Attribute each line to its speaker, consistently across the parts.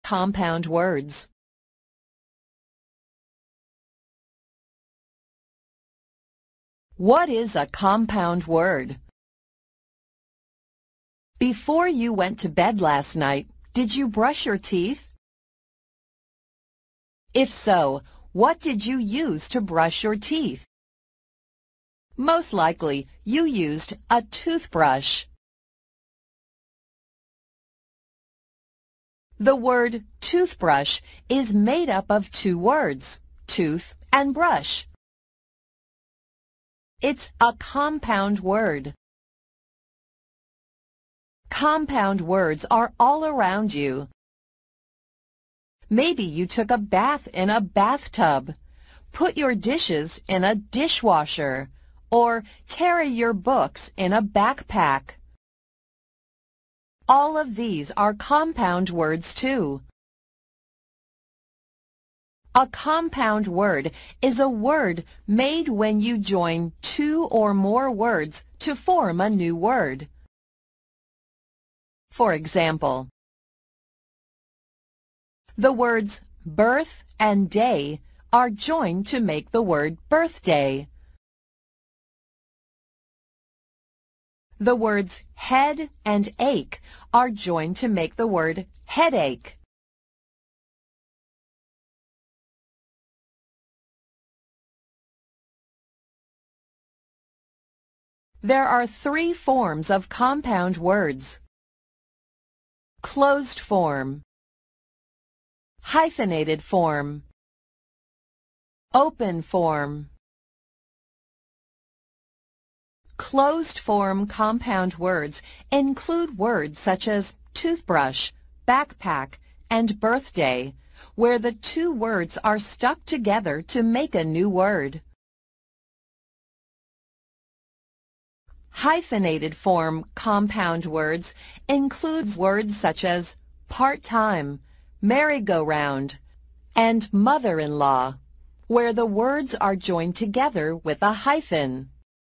Speaker 1: Compound words. What is a compound word? Before you went to bed last night, did you brush your teeth? If so, what did you use to brush your teeth? Most likely, you used a toothbrush. The word toothbrush is made up of two words, tooth and brush. It's a compound word. Compound words are all around you. Maybe you took a bath in a bathtub, put your dishes in a dishwasher, or carry your books in a backpack. All of these are compound words too. A compound word is a word made when you join two or more words to form a new word. For example, the words birth and day are joined to make the word birthday. The words head and ache are joined to make the word headache. There are three forms of compound words: closed form, hyphenated form, open form. Closed form compound words include words such as toothbrush, backpack, and birthday, where the two words are stuck together to make a new word. Hyphenated form compound words include words such as part-time, merry-go-round, and mother-in-law, where the words are joined together with a hyphen.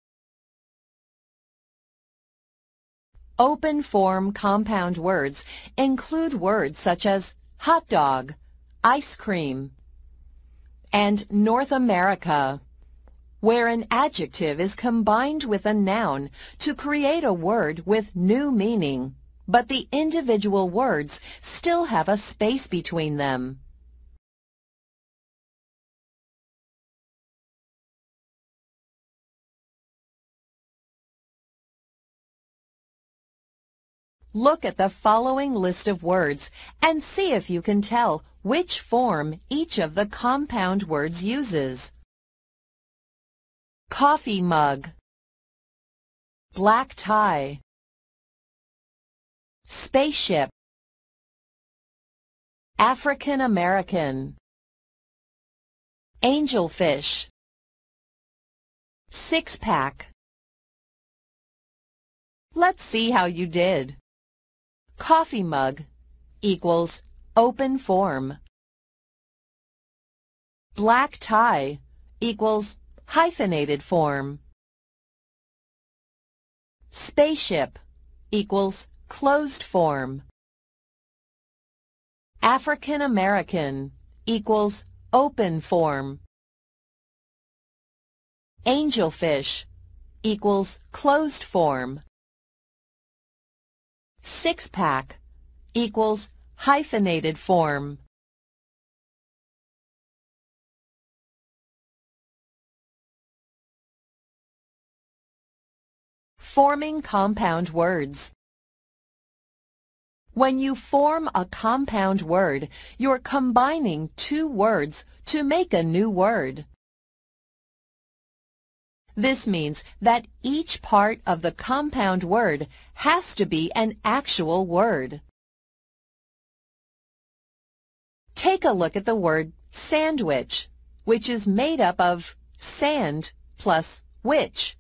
Speaker 1: Open form compound words include words such as hot dog, ice cream, and North America, where an adjective is combined with a noun to create a word with new meaning, but the individual words still have a space between them. Look at the following list of words and see if you can tell which form each of the compound words uses. Coffee mug, black tie, spaceship, African American, angelfish, six-pack. Let's see how you did. Coffee mug equals open form. Black tie equals hyphenated form. Spaceship equals closed form. African American equals open form. Angelfish equals closed form. Six-pack equals hyphenated form. Forming compound words. When you form a compound word, you're combining two words to make a new word. This means that each part of the compound word has to be an actual word. Take a look at the word sandwich, which is made up of sand plus witch.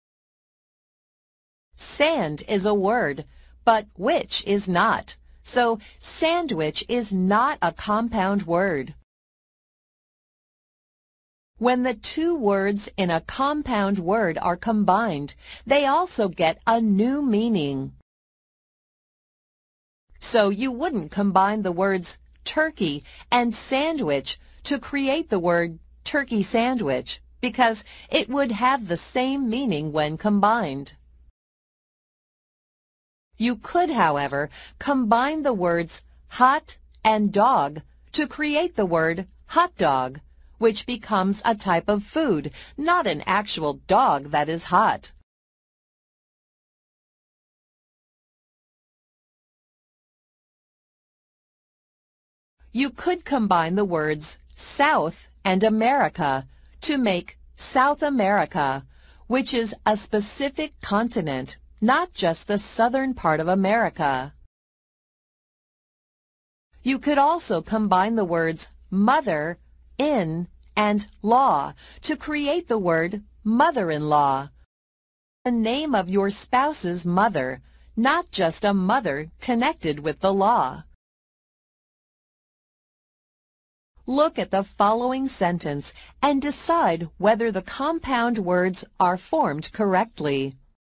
Speaker 1: Sand is a word, but witch is not, so sandwich is not a compound word. When the two words in a compound word are combined, they also get a new meaning. So you wouldn't combine the words turkey and sandwich to create the word turkey sandwich because it would have the same meaning when combined. You could, however, combine the words hot and dog to create the word hot dog, which becomes a type of food, not an actual dog that is hot. You could combine the words South and America to make South America, which is a specific continent, not just the southern part of America. You could also combine the words mother, in, and law to create the word mother-in-law, the name of your spouse's mother, not just a mother connected with the law. Look at the following sentence and decide whether the compound words are formed correctly.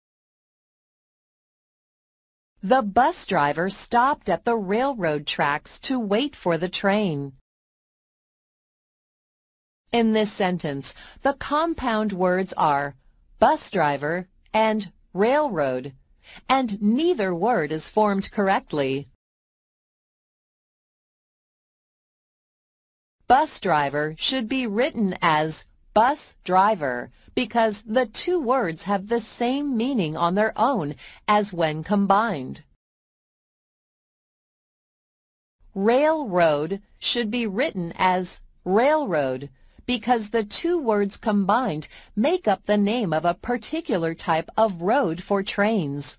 Speaker 1: The bus driver stopped at the railroad tracks to wait for the train. In this sentence, the compound words are bus driver and railroad, and neither word is formed correctly. Bus driver should be written as bus driver because the two words have the same meaning on their own as when combined. Railroad should be written as railroad because the two words combined make up the name of a particular type of road for trains.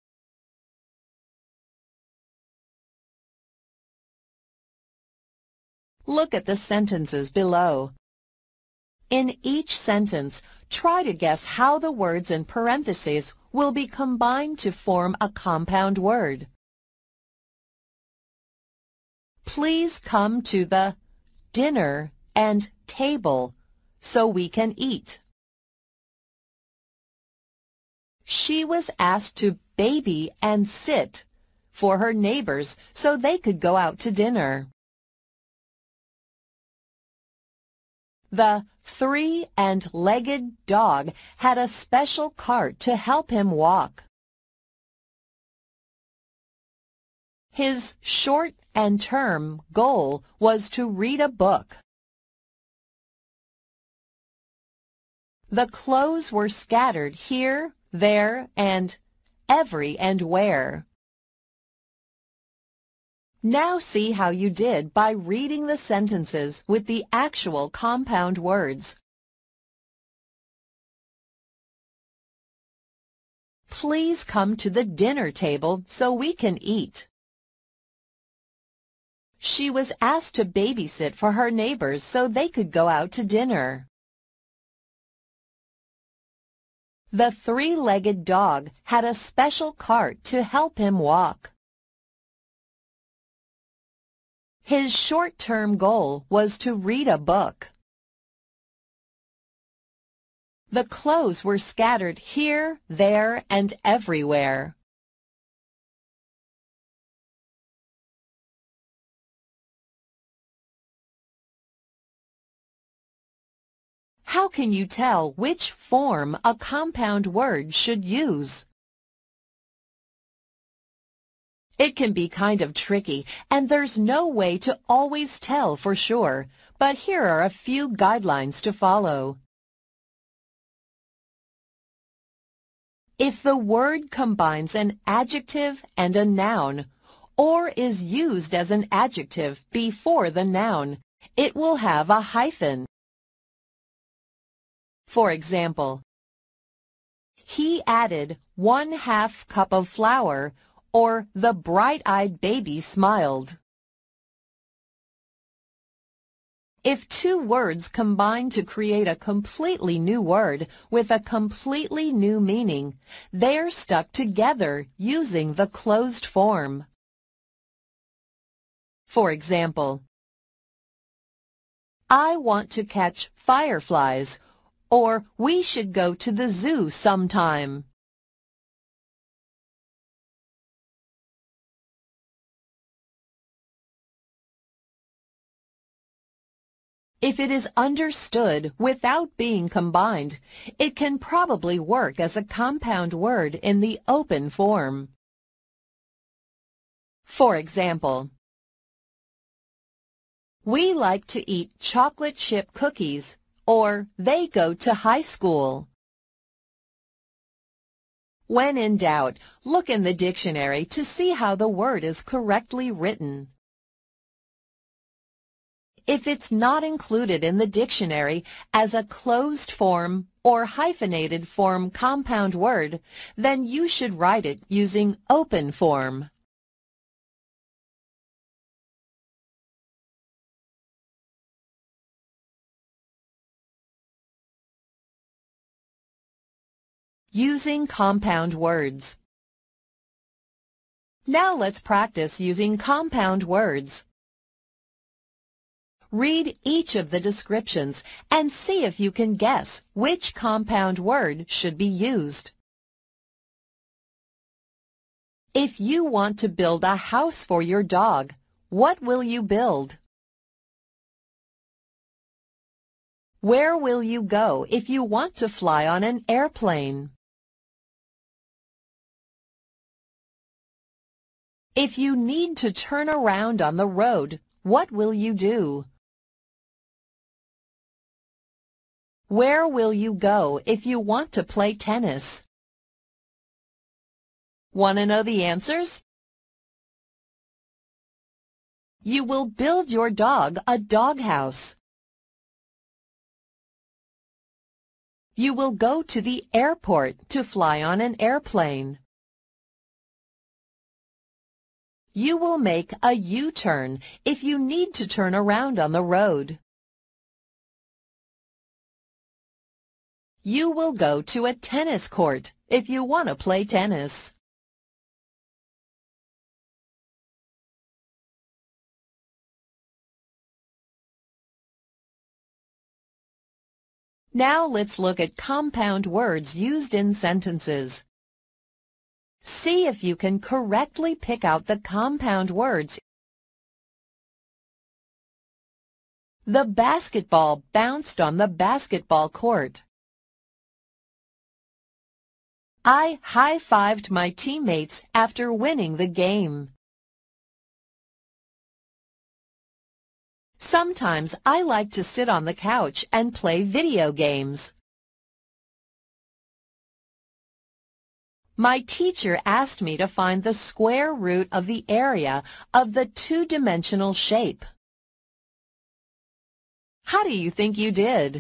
Speaker 1: Look at the sentences below. In each sentence, try to guess how the words in parentheses will be combined to form a compound word. Please come to the dinner and table so we can eat. She was asked to baby and sit for her neighbors so they could go out to dinner. The three-and-legged dog had a special cart to help him walk. His short and term goal was to read a book. The clothes were scattered here, there, and every and where. Now see how you did by reading the sentences with the actual compound words. Please come to the dinner table so we can eat. She was asked to babysit for her neighbors so they could go out to dinner. The three-legged dog had a special cart to help him walk. His short-term goal was to read a book. The clothes were scattered here, there, and everywhere. How can you tell which form a compound word should use? It can be kind of tricky, and there's no way to always tell for sure, but here are a few guidelines to follow. If the word combines an adjective and a noun, or is used as an adjective before the noun, it will have a hyphen. For example, he added 1/2 cup of flour, or the bright-eyed baby smiled. If two words combine to create a completely new word with a completely new meaning, they're stuck together using the closed form. For example, I want to catch fireflies, or we should go to the zoo sometime. If it is understood without being combined, it can probably work as a compound word in the open form. For example, we like to eat chocolate chip cookies, or they go to high school. When in doubt, look in the dictionary to see how the word is correctly written. If it's not included in the dictionary as a closed form or hyphenated form compound word, then you should write it using open form. Using compound words. Now let's practice using compound words. Read each of the descriptions and see if you can guess which compound word should be used. If you want to build a house for your dog, what will you build? Where will you go if you want to fly on an airplane? If you need to turn around on the road, what will you do? Where will you go if you want to play tennis? Want to know the answers? You will build your dog a doghouse. You will go to the airport to fly on an airplane. You will make a U-turn if you need to turn around on the road. You will go to a tennis court if you want to play tennis. Now let's look at compound words used in sentences. See if you can correctly pick out the compound words. The basketball bounced on the basketball court. I high-fived my teammates after winning the game. Sometimes I like to sit on the couch and play video games. My teacher asked me to find the square root of the area of the two-dimensional shape. How do you think you did?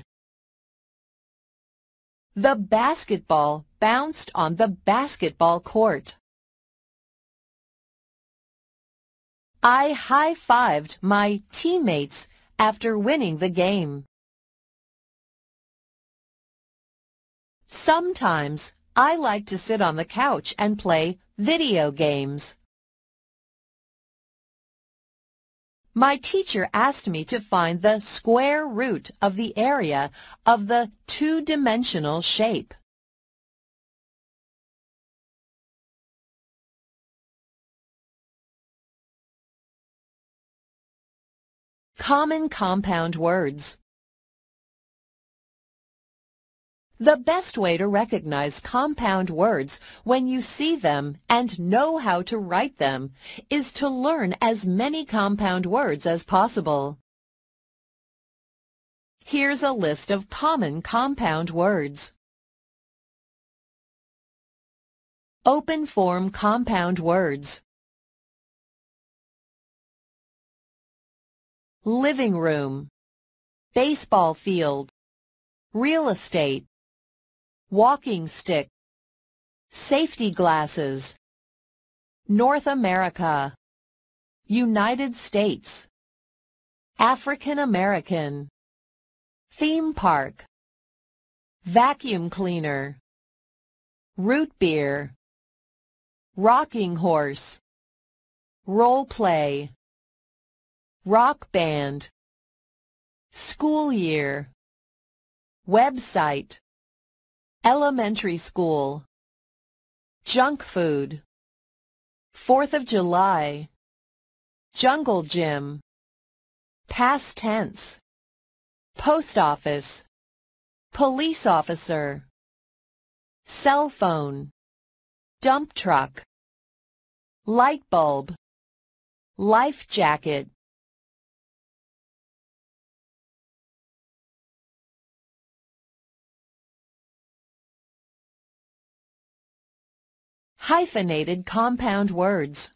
Speaker 1: The basketball bounced on the basketball court. I high-fived my teammates after winning the game. Sometimes I like to sit on the couch and play video games. My teacher asked me to find the square root of the area of the two-dimensional shape. Common compound words. The best way to recognize compound words when you see them and know how to write them is to learn as many compound words as possible. Here's a list of common compound words. Open form compound words. Living room, baseball field, real estate, walking stick, safety glasses, North America, United States, African American, theme park, vacuum cleaner, root beer, rocking horse, role play, rock band, school year, website, elementary school, junk food, 4th of July, jungle gym, past tense, post office, police officer, cell phone, dump truck, light bulb, life jacket. Hyphenated compound words.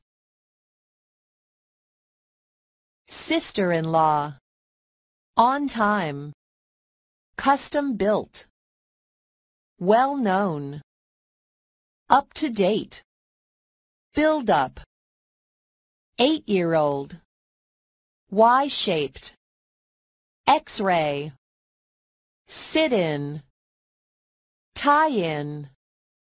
Speaker 1: Sister-in-law, on time, custom built, well known, up to date, build up, 8-year-old, Y-shaped, X-ray, sit-in, tie-in,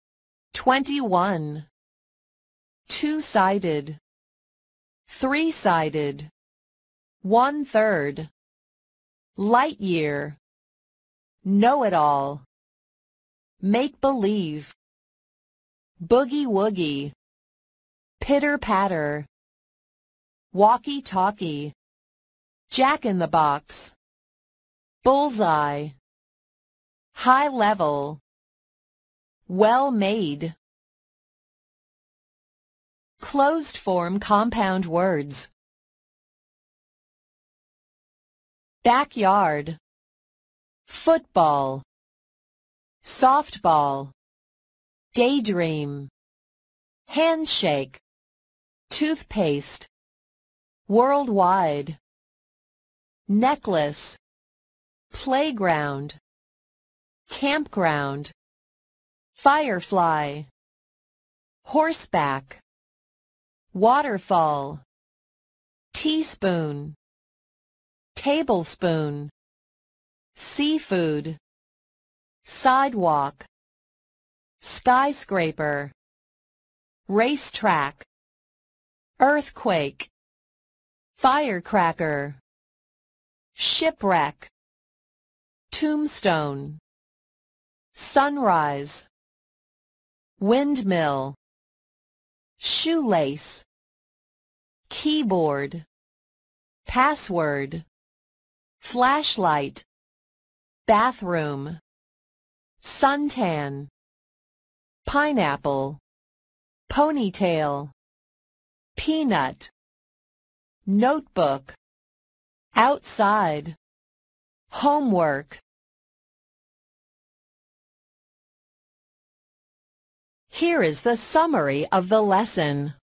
Speaker 1: 21, two-sided, three-sided, 1/3, light year, know-it-all, make-believe, boogie-woogie, pitter-patter, walkie-talkie, jack-in-the-box, bullseye, high-level, well-made. Closed-form compound words. Backyard, football, softball, daydream, handshake, toothpaste, worldwide, necklace, playground, campground, firefly, horseback, waterfall, teaspoon, tablespoon, seafood, sidewalk, skyscraper, racetrack, earthquake, firecracker, shipwreck, tombstone, sunrise, windmill, shoelace, keyboard, password, flashlight, bathroom, suntan, pineapple, ponytail, peanut, notebook, outside, homework. Here is the summary of the lesson.